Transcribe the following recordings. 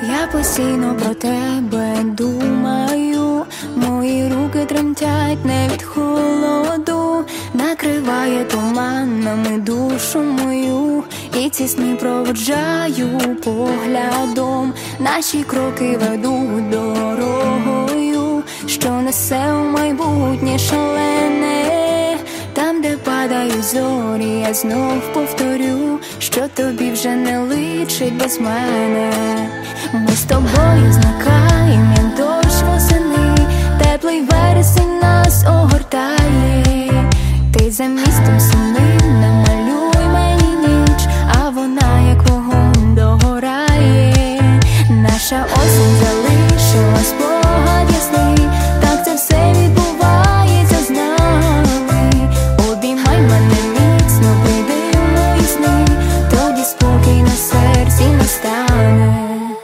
Я постійно про тебе думаю, мої руки тремтять не від холоду, накриває туманами душу мою, і ці сни проводжаю поглядом. Наші кроки ведуть дорогою, що несе у майбутнє шалене. Там, де падають зорі, я знов повторю, що тобі вже не личить без мене. Ми з тобою зникаємо, як дощ восени, теплий вересень нас огортає. Ти за містом сумним, намалюй мені ніч, а вона як вогонь догорає. Наша осінь залишила спогад ясний, так це все відбувається з нами. Обіймай мене міцно, прийди в мої сни, тоді спокій на серці настане.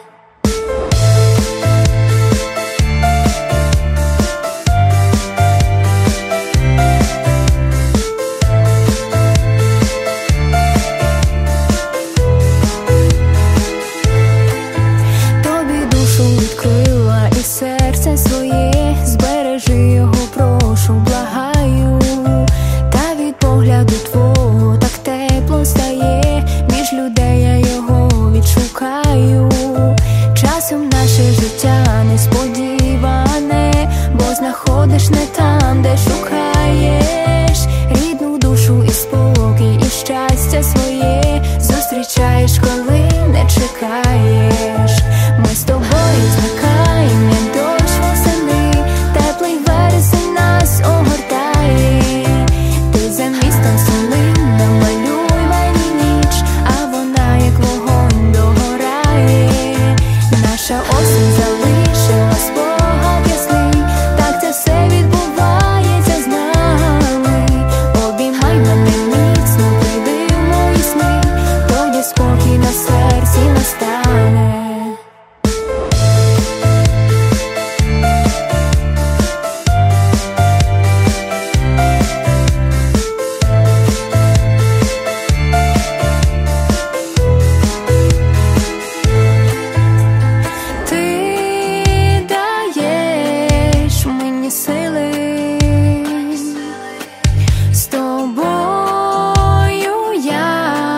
Відкрила і серце своє, збережи його, прошу, благаю. Та від погляду твого так тепло стає, між людей я його відшукаю. Часом наше життя несподіване, бо знаходиш не там, де шукаєш. Рідну душу і спокій, і щастя своє зустрічаєш, коли не чекаєш. Ми з тобою зникаємо, як дощ восени, теплий вересень нас огортає. Ти за містом сумним, намалюй мені ніч, а вона як вогонь догорає. Наша осінь залишила спогад ясний, так це все відбувається з нами. Обіймай мене міцно, прийди в мої сни, тоді спокій на серці настане.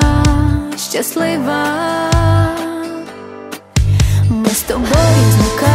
Щаслива, ми з тобою зникаємо.